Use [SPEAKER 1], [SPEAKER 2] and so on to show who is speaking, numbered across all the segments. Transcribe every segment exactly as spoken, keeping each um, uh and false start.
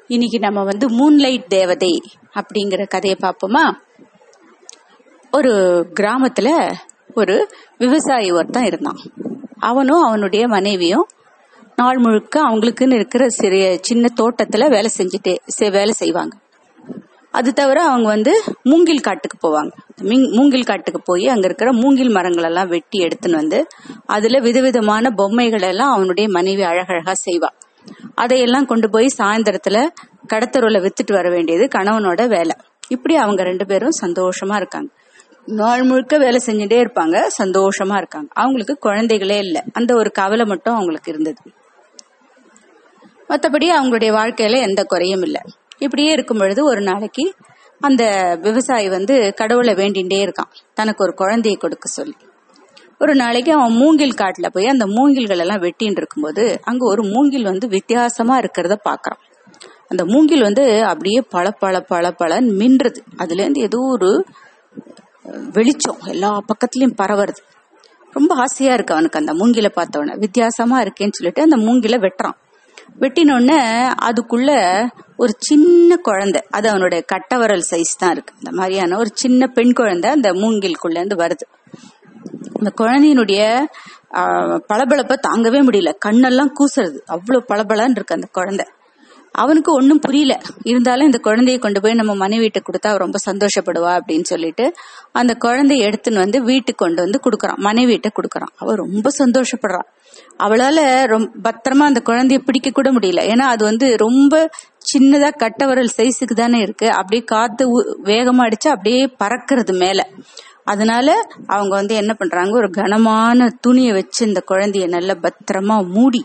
[SPEAKER 1] இன்னைக்கு நம்ம வந்து மூன்லைட் தேவதை அப்படிங்கிற கதையை பார்ப்போமா. ஒரு கிராமத்துல ஒரு விவசாயி ஒருத்தன் இருந்தான். அவனும் அவனுடைய மனைவியும் நாள் முழுக்க அவங்களுக்குன்னு இருக்கிற சிறிய சின்ன தோட்டத்துல வேலை செஞ்சுட்டே வேலை செய்வாங்க. அது தவிர அவங்க வந்து மூங்கில் காட்டுக்கு போவாங்க. மூங்கில் காட்டுக்கு போய் அங்க இருக்கிற மூங்கில் மரங்கள் எல்லாம் வெட்டி எடுத்துன்னு வந்து அதுல விதவிதமான பொம்மைகள் எல்லாம் அவனுடைய மனைவி அழகழகா செய்வா. அதையெல்லாம் கொண்டு போய் சாயந்தரத்துல கடத்தருவுல வித்துட்டு வர வேண்டியது கணவனோட வேலை. இப்படி அவங்க ரெண்டு பேரும் சந்தோஷமா இருக்காங்க. நாள் முழுக்க வேலை செஞ்சுட்டே இருப்பாங்க, சந்தோஷமா இருக்காங்க. அவங்களுக்கு குழந்தைகளே இல்லை, அந்த ஒரு கவலை மட்டும் அவங்களுக்கு இருந்தது. மற்றபடி அவங்களுடைய வாழ்க்கையில எந்த குறையும் இல்லை. இப்படியே இருக்கும் பொழுது ஒரு நாளைக்கு அந்த விவசாயி வந்து கடவுளை வேண்டிகிட்டே இருக்கான், தனக்கு ஒரு குழந்தையை கொடுக்க சொல்லி. ஒரு நாளைக்கு அவன் மூங்கில் காட்டுல போய் அந்த மூங்கில்கள் எல்லாம் வெட்டின்னு இருக்கும்போது அங்க ஒரு மூங்கில் வந்து வித்தியாசமா இருக்கிறத பாக்குறான். அந்த மூங்கில் வந்து அப்படியே பல பல பல பலன்னு மின்றது. அதுல இருந்து ஏதோ ஒரு வெளிச்சம் எல்லா பக்கத்துலயும் பரவுறது. ரொம்ப ஆசையா இருக்கு அவனுக்கு அந்த மூங்கில பார்த்தவன. வித்தியாசமா இருக்கேன்னு சொல்லிட்டு அந்த மூங்கில வெட்டுறான். வெட்டினோடனே அதுக்குள்ள ஒரு சின்ன குழந்தை, அது அவனுடைய கட்டவரல் சைஸ் தான் இருக்கு, அந்த மாதிரியான ஒரு சின்ன பெண் குழந்தை அந்த மூங்கிலுக்குள்ள இருந்து வருது. அந்த குழந்தையினுடைய ஆஹ் பளபளப்ப தாங்கவே முடியல, கண்ணெல்லாம் கூசுறது, அவ்வளவு பளபளன்னு இருக்கு அந்த குழந்தை. அவனுக்கு ஒன்னும் புரியல. இருந்தாலும் இந்த குழந்தைய கொண்டு போய் நம்ம மனைவி வீட்டுக்கு கொடுத்தா ரொம்ப சந்தோஷப்படுவா அப்படின்னு சொல்லிட்டு அந்த குழந்தைய எடுத்துன்னு வந்து வீட்டுக்கு கொண்டு வந்து கொடுக்கறான், மனைவி வீட்டை கொடுக்கறான். அவ ரொம்ப சந்தோஷப்படுறான். அவளால ரொம்ப பத்திரமா அந்த குழந்தைய பிடிக்க கூட முடியல. ஏன்னா அது வந்து ரொம்ப சின்னதா கட்டவரல் சைஸுக்கு தானே இருக்கு. அப்படியே காத்து வேகமா அடிச்சா அப்படியே பறக்கிறது மேல. அதனால அவங்க வந்து என்ன பண்றாங்க, ஒரு கனமான துணியை வச்சு இந்த குழந்தைய நல்ல பத்திரமா மூடி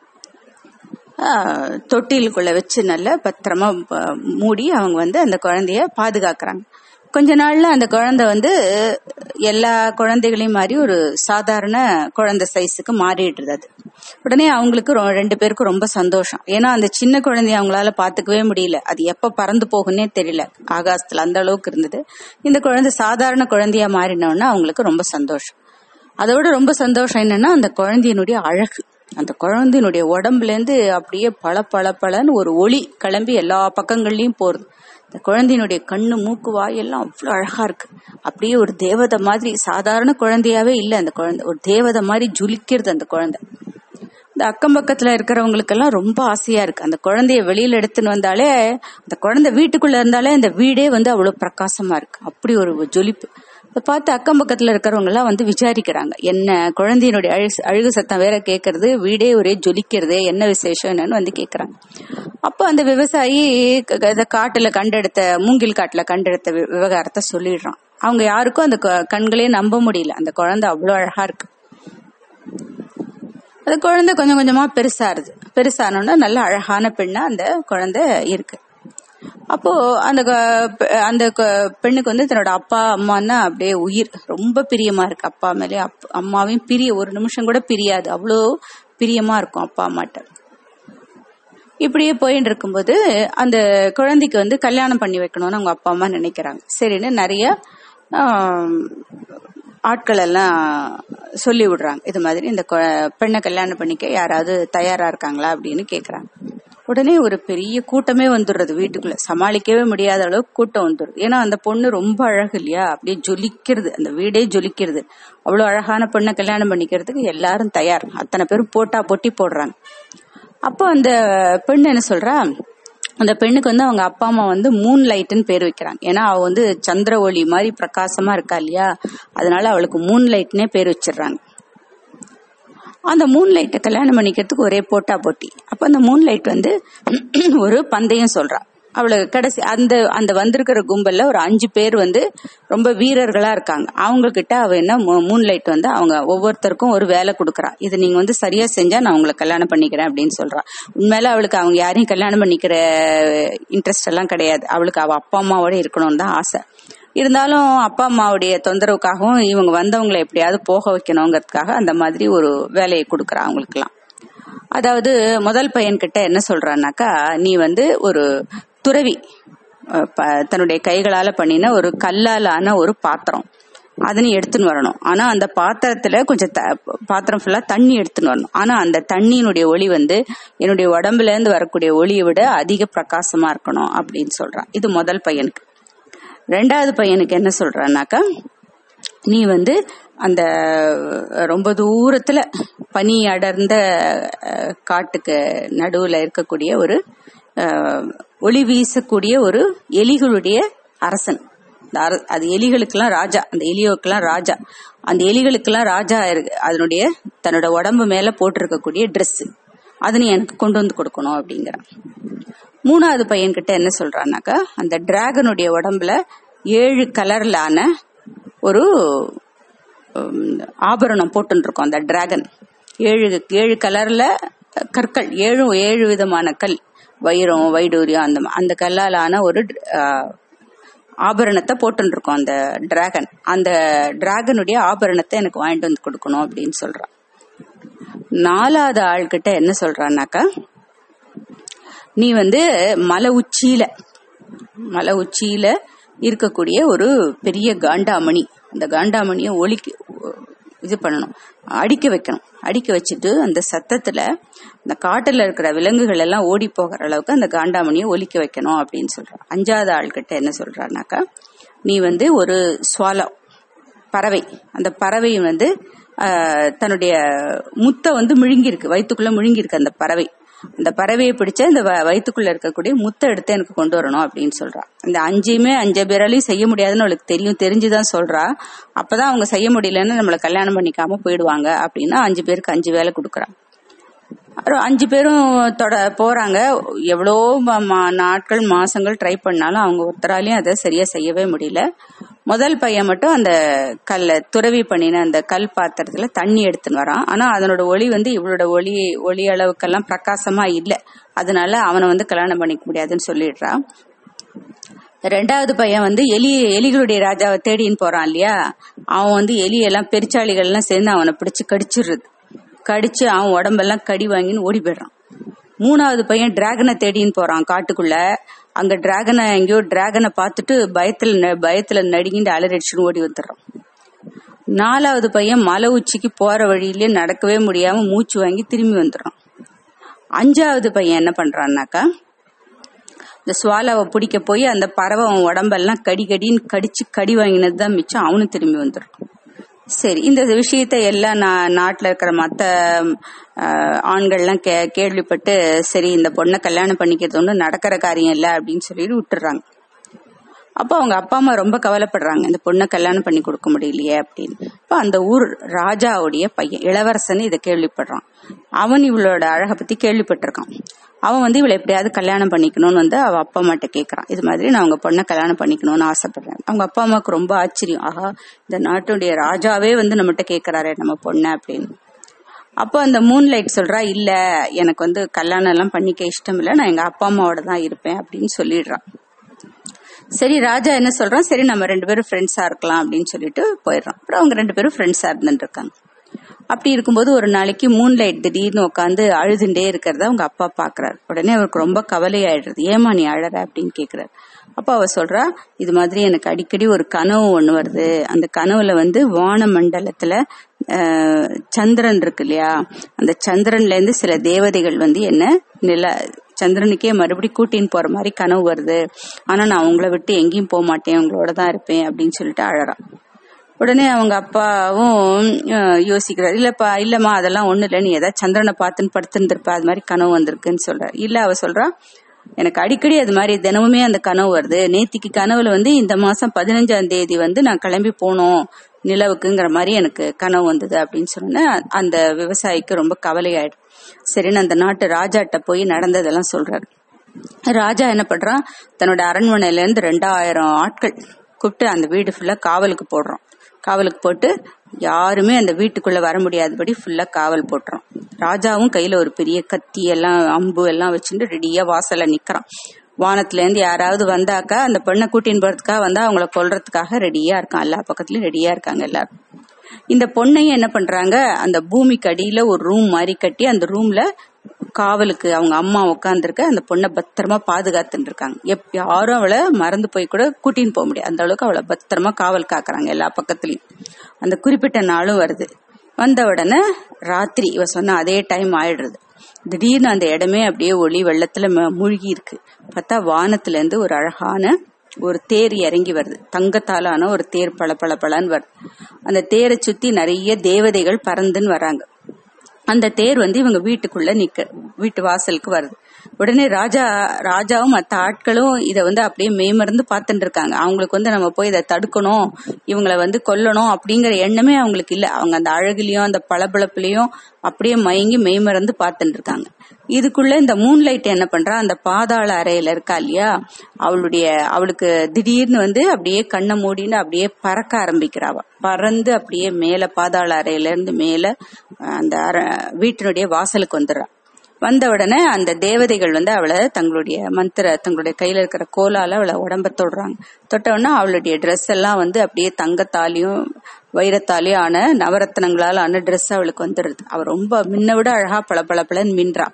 [SPEAKER 1] தொட்டிலுக்குள்ள வச்சு நல்ல பத்திரமா மூடி அவங்க வந்து அந்த குழந்தைய பாதுகாக்கிறாங்க. கொஞ்ச நாள்ல அந்த குழந்தை வந்து எல்லா குழந்தைகளையும் மாதிரி ஒரு சாதாரண குழந்தை சைஸுக்கு மாறிடுறது. அது உடனே அவங்களுக்கு ரெண்டு பேருக்கும் ரொம்ப சந்தோஷம். ஏன்னா அந்த சின்ன குழந்தைய அவங்களால பாத்துக்கவே முடியல, அது எப்ப பறந்து போகுன்னே தெரியல, ஆகாசத்துல அந்த அளவுக்கு இருந்தது. இந்த குழந்தை சாதாரண குழந்தையா மாறினோன்னா அவங்களுக்கு ரொம்ப சந்தோஷம். அதோட ரொம்ப சந்தோஷம் என்னன்னா அந்த குழந்தையினுடைய அழகு. அந்த குழந்தையினுடைய உடம்புல இருந்து அப்படியே பல பல பலன்னு ஒரு ஒளி கிளம்பி எல்லா பக்கங்கள்லயும் போறது. இந்த குழந்தையினுடைய கண்ணு மூக்கு வாய் எல்லாம் அவ்வளவு அழகா இருக்கு. அப்படியே ஒரு தேவதை மாதிரி, சாதாரண குழந்தையாவே இல்ல அந்த குழந்தை, ஒரு தேவதை மாதிரி ஜொலிக்கிறது அந்த குழந்தை. இந்த அக்கம் பக்கத்துல இருக்கிறவங்களுக்கெல்லாம் ரொம்ப ஆசையா இருக்கு. அந்த குழந்தைய வெளியில எடுத்துன்னு வந்தாலே, அந்த குழந்தை வீட்டுக்குள்ள இருந்தாலே அந்த வீடே வந்து அவ்வளவு பிரகாசமா இருக்கு, அப்படி ஒரு ஜொலிப்பு. இதை பார்த்து அக்கம் பக்கத்துல இருக்கிறவங்க எல்லாம் வந்து விசாரிக்கிறாங்க, என்ன குழந்தையினுடைய அழகு அழுகு சத்தம் வேற கேட்கறது, வீடே ஒரே ஜொலிக்கிறது, என்ன விசேஷம் என்னன்னு வந்து கேக்குறாங்க. அப்போ அந்த விவசாயி காட்டுல கண்டெடுத்த மூங்கில் காட்டுல கண்டெடுத்த விவகாரத்தை சொல்லிடுறான். அவங்க யாருக்கும் அந்த கண்களே நம்ப முடியல, அந்த குழந்தை அவ்வளவு அழகா இருக்கு. அந்த குழந்தை கொஞ்சம் கொஞ்சமா பெருசாருது. பெருசானோன்னா நல்ல அழகான பெண்ணா அந்த குழந்தை இருக்கு. அப்போ அந்த அந்த பெண்ணுக்கு வந்து தன்னோட அப்பா அம்மான்னா அப்படியே உயிர், ரொம்ப பிரியமா இருக்கு அப்பா மேலே. அம்மாவையும் பிரிய ஒரு நிமிஷம் கூட பிரியாது, அவ்வளோ பிரியமா இருக்கும் அப்பா அம்மாட்ட. இப்படியே போயிட்டு இருக்கும்போது அந்த குழந்தைக்கு வந்து கல்யாணம் பண்ணி வைக்கணும்னு அவங்க அப்பா அம்மா நினைக்கிறாங்க. சரின்னு நிறைய ஆட்கள் எல்லாம் சொல்லி விடுறாங்க, இது மாதிரி இந்த பெண்ணை கல்யாணம் பண்ணிக்க யாராவது தயாரா இருக்காங்களா அப்படின்னு கேக்குறாங்க. உடனே ஒரு பெரிய கூட்டமே வந்துடுறது வீட்டுக்குள்ள, சமாளிக்கவே முடியாத அளவுக்கு கூட்டம் வந்துடுது. ஏன்னா அந்த பொண்ணு ரொம்ப அழகு இல்லையா, அப்படியே ஜொலிக்கிறது, அந்த வீடே ஜொலிக்கிறது. அவ்வளவு அழகான பொண்ணை கல்யாணம் பண்ணிக்கிறதுக்கு எல்லாரும் தயார், அத்தனை பேரும் போட்டா பொட்டி போடுறாங்க. அப்போ அந்த பெண்ணு என்ன சொல்றா, அந்த பெண்ணுக்கு வந்து அவங்க அப்பா அம்மா வந்து மூன் லைட்னு பேர் வைக்கிறாங்க. ஏன்னா அவ வந்து சந்திர ஒளி மாதிரி பிரகாசமா இருக்கா இல்லையா, அதனால அவளுக்கு மூன் லைட்னே பேர் வச்சிடுறாங்க. அந்த மூன் லைட்டை கல்யாணம் பண்ணிக்கிறதுக்கு ஒரே போட்டா போட்டி. அப்ப அந்த மூன் லைட் வந்து ஒரு பந்தயம் சொல்றா. அவளுக்கு கடைசி அந்த அந்த வந்திருக்கிற கும்பல்ல ஒரு அஞ்சு பேர் வந்து ரொம்ப வீரர்களா இருக்காங்க. அவங்க கிட்ட அவ என்ன மூன் லைட் வந்து அவங்க ஒவ்வொருத்தருக்கும் ஒரு வேலை கொடுக்கறா, இது நீங்க வந்து சரியா செஞ்சா நான் உங்களை கல்யாணம் பண்ணிக்கிறேன் அப்படின்னு சொல்றா. உண்மையில அவளுக்கு அவங்க யாரையும் கல்யாணம் பண்ணிக்கிற இன்ட்ரெஸ்ட் எல்லாம் கிடையாது, அவளுக்கு அவ அப்பா அம்மாவோட இருக்கணும்னு தான் ஆசை. இருந்தாலும் அப்பா அம்மாவுடைய தொந்தரவுக்காகவும் இவங்க வந்தவங்களை எப்படியாவது போக வைக்கணுங்கிறதுக்காக அந்த மாதிரி ஒரு வேலையை கொடுக்கறா அவங்களுக்கு எல்லாம். அதாவது முதல் பையன் கிட்ட என்ன சொல்றான்னாக்கா, நீ வந்து ஒரு துறவி தன்னுடைய கைகளால பண்ணின ஒரு கல்லாலான ஒரு பாத்திரம், அதனை எடுத்துன்னு வரணும். ஆனா அந்த பாத்திரத்துல கொஞ்சம் பாத்திரம் ஃபுல்லா தண்ணி எடுத்துன்னு வரணும். ஆனா அந்த தண்ணியினுடைய ஒளி வந்து என்னுடைய உடம்புல இருந்து வரக்கூடிய ஒளியை விட அதிக பிரகாசமா இருக்கணும் அப்படின்னு சொல்றான். இது முதல் பையனுக்கு. ரெண்டாவது பையனுக்கு என்ன சொல்றான்னாக்கா, நீ வந்து அந்த ரொம்ப தூரத்துல பனி அடர்ந்த காட்டுக்கு நடுவுல இருக்கக்கூடிய ஒரு ஒளி வீசக்கூடிய ஒரு எலிகளுடைய அரசன். அது எலிகளுக்கெல்லாம் ராஜா, அந்த எலியோக்கெல்லாம் ராஜா. அந்த எலிகளுக்கெல்லாம் ராஜா இருக்கு. அதனுடைய தன்னோட உடம்பு மேல போட்டிருக்கக்கூடிய ட்ரெஸ் அது நீ எனக்கு கொண்டு வந்து கொடுக்கணும் அப்படிங்கிறான். மூணாவது பையன்கிட்ட என்ன சொல்றான்னாக்கா, அந்த டிராகனுடைய உடம்புல ஏழு கலர்லான ஒரு ஆபரணம் போட்டு இருக்கோம். அந்த டிராகன் ஏழு ஏழு கலர்ல கற்கள், ஏழு ஏழு விதமான கல், வைரம், வைடூரியம், அந்த அந்த கல்லாலான ஒரு ஆபரணத்தை போட்டு இருக்கோம் அந்த டிராகன். அந்த டிராகனுடைய ஆபரணத்தை எனக்கு வாங்கிட்டு வந்து கொடுக்கணும் அப்படின்னு சொல்றான். நாலாவது ஆள்கிட்ட என்ன சொல்றான்னாக்கா, நீ வந்து மலை உச்சியில மலை உச்சியில இருக்கக்கூடிய ஒரு பெரிய காண்டாமணி, அந்த காண்டாமணியை ஒலிக்கு இது பண்ணணும், அடிக்க வைக்கணும். அடிக்க வச்சுட்டு அந்த சத்தத்துல அந்த காட்டுல இருக்கிற விலங்குகள் எல்லாம் ஓடி போகிற அளவுக்கு அந்த காண்டாமணியை ஒலிக்க வைக்கணும் அப்படின்னு சொல்றான். அஞ்சாவது ஆள்கிட்ட என்ன சொல்றான்னாக்கா, நீ வந்து ஒரு ஸ்வாலோ பறவை, அந்த பறவை வந்து ஆஹ் தன்னுடைய முத்தை வந்து முழுங்கிருக்கு, வயிற்றுக்குள்ள முழுங்கிருக்கு அந்த பறவை. அந்த பறவையை பிடிச்ச இந்த வயிற்றுக்குள்ள இருக்கக்கூடிய முத்தை எடுத்து எனக்கு கொண்டு வரணும் அப்படின்னு சொல்றா. இந்த அஞ்சையுமே அஞ்சு பேராலையும் செய்ய முடியாதுன்னு அவளுக்கு தெரியும், தெரிஞ்சுதான் சொல்றா. அப்பதான் அவங்க செய்ய முடியலன்னு நம்மளை கல்யாணம் பண்ணிக்காம போயிடுவாங்க அப்படின்னா அஞ்சு பேருக்கு அஞ்சு வேலை கொடுக்குறான். அஞ்சு பேரும் தொட போறாங்க. எவ்வளோ நாட்கள் மாசங்கள் ட்ரை பண்ணாலும் அவங்க ஒருத்தராலையும் அதை சரியா செய்யவே முடியல. முதல் பையன் மட்டும் அந்த கல்ல துறவி பண்ணின அந்த கல் பாத்திரத்துல தண்ணி எடுத்துன்னு வரான். ஆனா அதனோட ஒளி வந்து இவளோட ஒளி ஒளி அளவுக்கெல்லாம் பிரகாசமா இல்லை. அதனால அவனை வந்து கல்யாணம் பண்ணிக்க முடியாதுன்னு சொல்லிடுறான். ரெண்டாவது பையன் வந்து எலி எலிகளுடைய ராஜாவை தேடின்னு போறான் இல்லையா, அவன் வந்து எலி எல்லாம் பெருச்சாளிகள் எல்லாம் சேர்ந்து அவனை பிடிச்சு கடிச்சிடுறது. கடிச்சு அவன் உடம்பெல்லாம் கடி வாங்கின்னு ஓடி போயிடுறான். மூணாவது பையன் டிராகனை தேடின்னு போறான் காட்டுக்குள்ள. அங்க டிராகனை எங்கேயோ டிராகனை பார்த்துட்டு பயத்துல பயத்துல நடுங்கிட்டு அலறடிச்சுன்னு ஓடி வந்துடுறான். நாலாவது பையன் மலை உச்சிக்கு போற வழியிலேயே நடக்கவே முடியாம மூச்சு வாங்கி திரும்பி வந்துடுறான். அஞ்சாவது பையன் என்ன பண்றான்னாக்கா, இந்த சுவாலாவை பிடிக்க போய் அந்த பறவை அவன் உடம்பெல்லாம் கடி கடின்னு கடிச்சு கடி வாங்கினதுதான் மிச்சம். அவனும் திரும்பி வந்துடுறான். சரி, இந்த விஷயத்த எல்லாம் நாட்டுல இருக்கிற மத்த ஆண்கள்லாம் கே கேள்விப்பட்டு சரி இந்த பொண்ணை கல்யாணம் பண்ணிக்கிறது ஒன்றும் நடக்கிற காரியம் இல்லை அப்படின்னு சொல்லிட்டு விட்டுறாங்க. அப்போ அவங்க அப்பா அம்மா ரொம்ப கவலைப்படுறாங்க, இந்த பொண்ணை கல்யாணம் பண்ணி கொடுக்க முடியலையே அப்படின்னு. இப்போ அந்த ஊர் ராஜாவுடைய பையன் இளவரசன் இதை கேள்விப்படுறான். அவன் இவளோட அழகை பத்தி கேள்விப்பட்டிருக்கான். அவன் வந்து இவளை எப்படியாவது கல்யாணம் பண்ணிக்கணும்னு வந்து அவ அப்பா அம்மாட்ட கேட்கறான். இது மாதிரி நான் அவங்க பொண்ணை கல்யாணம் பண்ணிக்கணும்னு ஆசைப்படுறேன். அவங்க அப்பா அம்மாவுக்கு ரொம்ப ஆச்சரியம், ஆஹா இந்த நாட்டுடைய ராஜாவே வந்து நம்மகிட்ட கேட்கிறாரே நம்ம பொண்ணை அப்படின்னு. அப்போ அந்த மூன் லைட் சொல்றா, இல்ல எனக்கு வந்து கல்யாணம் எல்லாம் பண்ணிக்க இஷ்டம் இல்லை, நான் எங்க அப்பா அம்மாவோட தான் இருப்பேன் அப்படின்னு சொல்லிடுறான். சரி, ராஜா என்ன சொல்றான், சரி நம்ம ரெண்டு பேரும் ஃப்ரெண்ட்ஸா இருக்கலாம் அப்படின்னு சொல்லிட்டு போயிடுறான். அப்புறம் அவங்க ரெண்டு பேரும் ஃப்ரெண்ட்ஸா இருந்துட்டு இருக்காங்க. அப்படி இருக்கும்போது ஒரு நாளைக்கு மூன் லைட் திடீர்னு உட்காந்து அழுதுண்டே இருக்கிறத அவங்க அப்பா பாக்குறாரு. உடனே அவருக்கு ரொம்ப கவலை ஆயிடுறது. ஏமா நீ அழற அப்படின்னு கேக்குறாரு. அப்ப அவ சொல்றா, இது மாதிரி எனக்கு அடிக்கடி ஒரு கனவு ஒண்ணு வருது. அந்த கனவுல வந்து வான மண்டலத்துல அஹ் சந்திரன் இருக்கு இல்லையா, அந்த சந்திரன்ல இருந்து சில தேவதைகள் வந்து என்ன நில சந்திரனுக்கே மறுபடியும் கூட்டின்னு போற மாதிரி கனவு வருது. ஆனா நான் உங்களை விட்டு எங்கேயும் போக மாட்டேன், உங்களோட தான் இருப்பேன் அப்படின்னு சொல்லிட்டு அழறான். உடனே அவங்க அப்பாவும் யோசிக்கிறார், இல்லப்பா இல்லம்மா அதெல்லாம் ஒண்ணு இல்லை, நீ ஏதாவது சந்திரனை பார்த்துன்னு படுத்துருந்துருப்ப, அது மாதிரி கனவு வந்திருக்குன்னு சொல்ற. இல்ல, அவ சொல்றா, எனக்கு அடிக்கடி அது மாதிரி தினமுமே அந்த கனவு வருது. நேத்திக்கு கனவுல வந்து இந்த மாசம் பதினஞ்சாம் தேதி வந்து நான் கிளம்பி போனோம் நிலவுக்குங்கிற மாதிரி எனக்கு கனவு வந்தது அப்படின்னு சொன்ன அந்த விவசாயிக்கு ரொம்ப கவலையாயிடும். சரின்னு அந்த நாட்டு ராஜாட்ட போய் நடந்ததெல்லாம் சொல்றாரு. ராஜா என்ன பண்றான், தன்னோட அரண்மனையில இருந்து ரெண்டாயிரம் ஆட்கள் கூப்பிட்டு அந்த வீடு ஃபுல்லா காவலுக்கு போடுறோம். காவலுக்கு போட்டு யாருமே அந்த வீட்டுக்குள்ள வர முடியாதபடி ஃபுல்லா காவல் போட்டுறோம். ராஜாவும் கையில ஒரு பெரிய கத்தி எல்லாம் அம்பு எல்லாம் வச்சுட்டு ரெடியா வாசல்ல நிக்கிறான். வானத்துல இருந்து யாராவது வந்தாக்கா அந்த பெண்ணை கூட்டின்னு போறதுக்காக வந்தா அவங்கள கொல்றதுக்காக ரெடியா இருக்கான். எல்லா பக்கத்துலயும் ரெடியா இருக்காங்க எல்லாரும். இந்த பொண்ணையும் என்ன பண்றாங்க, அந்த பூமிக்கு அடியில ஒரு ரூம் மாதிரி கட்டி அந்த ரூம்ல காவலுக்கு அவங்க அம்மா உட்காந்துருக்க அந்த பொண்ணை பத்திரமா பாதுகாத்துட்டு இருக்காங்க. எப் யாரும் அவளை மறந்து போய் கூட கூட்டின்னு போக முடியாது, அந்த அளவுக்கு அவளை பத்திரமா காவல் காக்குறாங்க எல்லா பக்கத்துலயும். அந்த குறிப்பிட்ட நாளும் வருது. வந்த உடனே ராத்திரி இவ சொன்ன அதே டைம் ஆயிடுறது. திடீர்னு அந்த இடமே அப்படியே ஒளி வெள்ளத்துல மூழ்கி இருக்கு. பார்த்தா வானத்துல இருந்து ஒரு அழகான ஒரு தேர் இறங்கி வருது. தங்கத்தாலான ஒரு தேர் பள பள பளன்னு வருது. அந்த தேரை சுத்தி நிறைய தேவதைகள் பறந்துன்னு வராங்க. அந்த தேர் வந்து இவங்க வீட்டுக்குள்ள நிக்க வீட்டு வாசலுக்கு வருது. உடனே ராஜா ராஜாவும் மற்ற ஆட்களும் இதை வந்து அப்படியே மேமறந்து பார்த்துட்டு இருக்காங்க. அவங்களுக்கு வந்து நம்ம போய் இதை தடுக்கணும், இவங்களை வந்து கொல்லணும் அப்படிங்கிற எண்ணமே அவங்களுக்கு இல்லை. அவங்க அந்த அழகுலயும் அந்த பளபளப்புலயும் அப்படியே மயங்கி மெய்மறந்து பார்த்துட்டு இருக்காங்க. இதுக்குள்ள இந்த மூன் லைட் என்ன பண்றா, அந்த பாதாள அறையில இருக்கா இல்லையா, அவளுடைய அவளுக்கு திடீர்னு வந்து அப்படியே கண்ணை மூடின்னு அப்படியே பறக்க ஆரம்பிக்கிறாவ. பறந்து அப்படியே மேல பாதாள அறையில இருந்து மேல அந்த வீட்டினுடைய வாசலுக்கு வந்துடுறா. வந்த உடனே அந்த தேவதைகள் வந்து அவளை தங்களுடைய மந்திர தங்களுடைய கையில இருக்கிற கோலால அவளை உடம்ப தொடுறாங்க. தொட்ட உடனே அவளுடைய ட்ரெஸ் எல்லாம் வந்து அப்படியே தங்கத்தாலையும் வைரத்தாலையும் ஆன நவரத்னங்களால ஆன ட்ரெஸ் அவளுக்கு வந்துடுது. அவ ரொம்ப முன்ன விட அழகா பள பள பளன்னு மின்றா.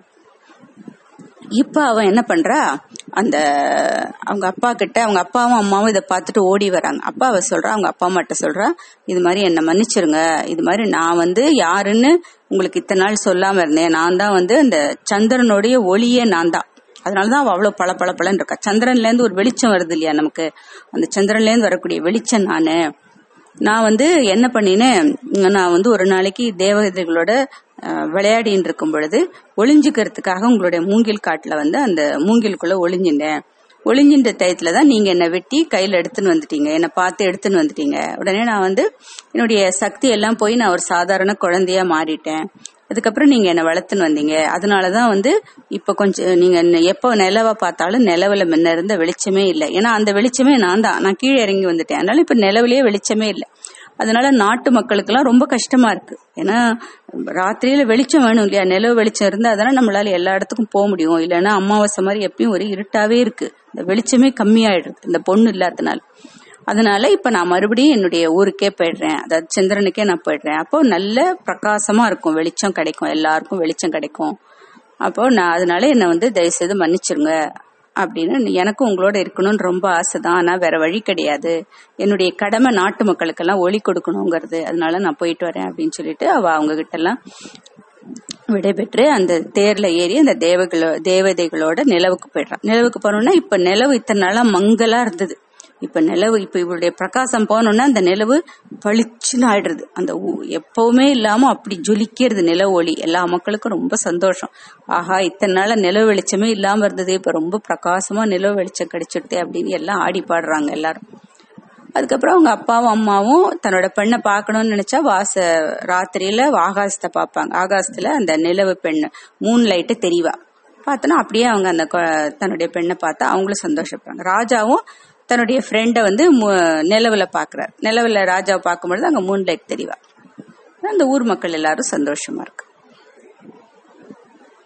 [SPEAKER 1] இப்ப அவன் என்ன பண்றா, அந்த அவங்க அப்பா கிட்ட அவங்க அப்பாவும் அம்மாவும் இதை பார்த்துட்டு ஓடி வராங்க. அப்பா அவ சொல்றா, அவங்க அப்பா அம்மாட்ட சொல்றா, இது மாதிரி என்ன மன்னிச்சிருங்க, இது மாதிரி நான் வந்து யாருன்னு உங்களுக்கு இத்தனை நாள் சொல்லாம இருந்தேன். நான் தான் வந்து அந்த சந்திரனுடைய ஒளியே நான் தான், அதனாலதான் அவ அவ்வளவு பள பள பளன்னு இருக்கா. சந்திரன்ல இருந்து ஒரு வெளிச்சம் வருது இல்லையா நமக்கு, அந்த சந்திரன்ல இருந்து வரக்கூடிய வெளிச்சம் நானு. நான் வந்து என்ன பண்ணினேன், நான் வந்து ஒரு நாளைக்கு தேவதைகளோட விளையாடின்னு இருக்கும் பொழுது ஒளிஞ்சுக்கிறதுக்காக உங்களுடைய மூங்கில் காட்டுல வந்து அந்த மூங்கிலுக்குள்ள ஒளிஞ்சிட்டேன். ஒளிஞ்சின்ற டயத்துலதான் நீங்க என்ன வெட்டி கையில எடுத்துன்னு வந்துட்டீங்க, என்னை பார்த்து எடுத்துன்னு வந்துட்டீங்க. உடனே நான் வந்து என்னுடைய சக்தி எல்லாம் போய் நான் ஒரு சாதாரண குழந்தையா மாறிட்டேன். அதுக்கப்புறம் நீங்க என்ன வளர்த்துன்னு வந்தீங்க. அதனாலதான் வந்து இப்ப கொஞ்சம் நீங்க எப்போ நிலவை பார்த்தாலும் நிலவுல முன்ன இருந்த வெளிச்சமே இல்லை. ஏன்னா அந்த வெளிச்சமே நான் தான், நான் கீழே இறங்கி வந்துட்டேன். அதனால இப்ப நிலவுலயே வெளிச்சமே இல்லை. அதனால நாட்டு மக்களுக்கு எல்லாம் ரொம்ப கஷ்டமா இருக்கு. ஏன்னா ராத்திரியில வெளிச்சம் வேணும் இல்லையா, நிலவு வெளிச்சம் இருந்தா அதனால நம்மளால எல்லா இடத்துக்கும் போக முடியும். இல்லைன்னா அமாவாசை மாதிரி எப்பயும் ஒரு இருட்டாவே இருக்கு, இந்த வெளிச்சமே கம்மியாயிடுது இந்த பொண்ணு இல்லாதனால. அதனால இப்ப நான் மறுபடியும் என்னுடைய ஊருக்கே போயிடுறேன், அதாவது சந்திரனுக்கே நான் போயிடுறேன். அப்போ நல்ல பிரகாசமா இருக்கும், வெளிச்சம் கிடைக்கும், எல்லாருக்கும் வெளிச்சம் கிடைக்கும். அப்போ நான் அதனால என்னை வந்து தயவு செய்து மன்னிச்சிருங்க அப்படின்னு. எனக்கும் உங்களோட இருக்கணும்னு ரொம்ப ஆசைதான், ஆனா வேற வழி கிடையாது, என்னுடைய கடமை நாட்டு மக்களுக்கெல்லாம் ஒளி கொடுக்கணுங்கிறது, அதனால நான் போயிட்டு வரேன் அப்படின்னு சொல்லிட்டு அவ அவங்க கிட்ட எல்லாம் விடைபெற்று அந்த தேர்ல ஏறி அந்த தேவகளோ தேவதைகளோட நிலவுக்கு போயிடுறான். நிலவுக்கு போனோம்னா இப்ப நிலவு இத்தனை நாளா மங்கலா இருந்தது. இப்ப நிலவு இப்ப இவருடைய பிரகாசம் போனோம்னா அந்த நிலவு பளிச்சுன்னு ஆயிடுறது. அந்த எப்பவுமே இல்லாம அப்படி ஜொலிக்கிறது நிலவு ஒளி. எல்லா மக்களுக்கும் ரொம்ப சந்தோஷம். ஆஹா, இத்தனை நாள நிலவு வெளிச்சமே இல்லாம இருந்தது, இப்ப ரொம்ப பிரகாசமா நிலவு வெளிச்சம் கிடைச்சிடுது அப்படின்னு எல்லாம் ஆடி பாடுறாங்க எல்லாரும். அதுக்கப்புறம் அவங்க அப்பாவும் அம்மாவும் தன்னோட பெண்ணை பார்க்கணும்னு நினைச்சா வாச ராத்திரியில ஆகாசத்தை பார்ப்பாங்க. ஆகாசத்துல அந்த நிலவு பெண்ணு மூன் லைட்டு தெரியவா பார்த்தோன்னா அப்படியே அவங்க அந்த தன்னுடைய பெண்ணை பார்த்தா அவங்களும் சந்தோஷப்படுறாங்க. ராஜாவும் தன்னுடைய ஃப்ரெண்டை வந்து நிலவுல பாக்குறாரு. நிலவுல ராஜாவை பார்க்கும்பொழுது அங்க மூன் லைட் தெரியவா. அந்த ஊர் மக்கள் எல்லாரும் சந்தோஷமா இருக்கு.